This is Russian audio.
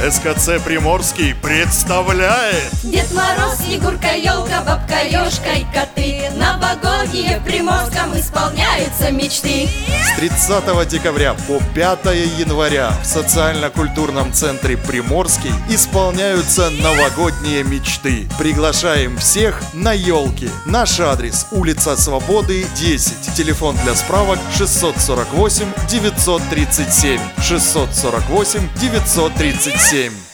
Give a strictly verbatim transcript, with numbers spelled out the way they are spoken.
СКЦ Приморский представляет Дед Мороз, Снегурка, елка, бабка Ёшка и коты. Новогодние в Приморском исполняются мечты. с тридцатого декабря по пятое января в социально-культурном центре Приморский исполняются новогодние мечты. Приглашаем всех на елки. Наш адрес: улица Свободы, десять. Телефон для справок шестьсот сорок восемь девятьсот тридцать семь. шестьсот сорок восемь девятьсот тридцать семь.